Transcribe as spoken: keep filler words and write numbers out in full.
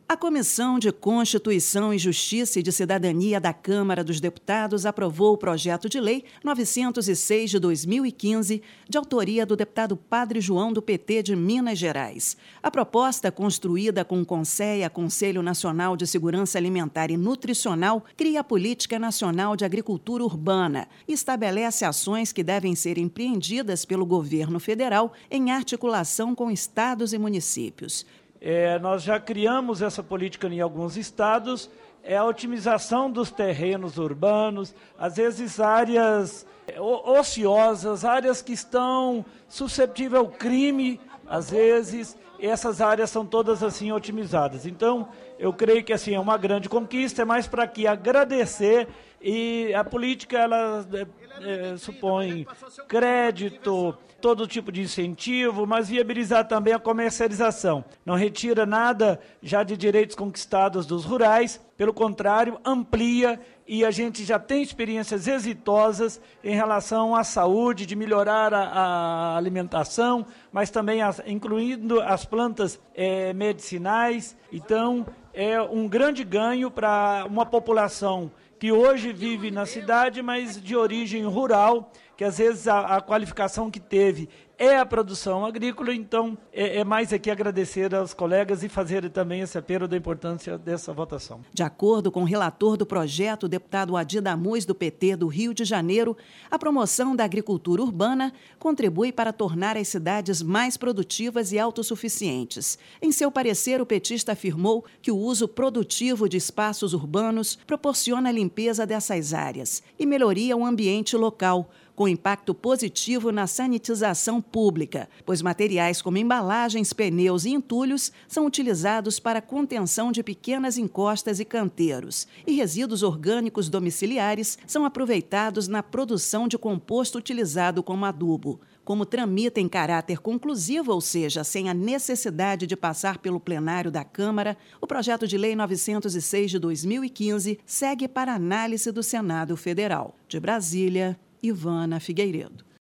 A Comissão de Constituição e Justiça e de Cidadania da Câmara dos Deputados aprovou o projeto de lei novecentos e seis de dois mil e quinze, de autoria do deputado Padre João do P T de Minas Gerais. A proposta, construída com o CONSEA, Conselho Nacional de Segurança Alimentar e Nutricional, cria a Política Nacional de Agricultura Urbana e estabelece ações que devem ser empreendidas pelo governo federal em articulação com estados e municípios. É, nós já criamos essa política em alguns estados, é a otimização dos terrenos urbanos, às vezes áreas ociosas, áreas que estão suscetíveis ao crime, às vezes essas áreas são todas assim otimizadas. Então, eu creio que assim é uma grande conquista, é mais para aqui agradecer, e a política ela é, é, supõe crédito, todo tipo de incentivo, mas viabilizar também a comercialização. Não retira nada já de direitos conquistados dos rurais, pelo contrário, amplia, e a gente já tem experiências exitosas em relação à saúde, de melhorar a, a alimentação, mas também as, incluindo as plantas é, medicinais. Então, é um grande ganho para uma população que hoje vive na cidade, mas de origem rural, que às vezes a, a qualificação que teve é a produção agrícola. Então é, é mais aqui agradecer aos colegas e fazer também esse apelo da importância dessa votação. De acordo com o relator do projeto, o deputado Adi Damuz, do P T do Rio de Janeiro, a promoção da agricultura urbana contribui para tornar as cidades mais produtivas e autossuficientes. Em seu parecer, o petista afirmou que o uso produtivo de espaços urbanos proporciona a limpeza dessas áreas e melhoria o ambiente local, com impacto positivo na sanitização pública, pois materiais como embalagens, pneus e entulhos são utilizados para a contenção de pequenas encostas e canteiros, e resíduos orgânicos domiciliares são aproveitados na produção de composto utilizado como adubo. Como tramita em caráter conclusivo, ou seja, sem a necessidade de passar pelo plenário da Câmara, o projeto de lei novecentos e seis de dois mil e quinze segue para análise do Senado Federal. De Brasília, Ivana Figueiredo.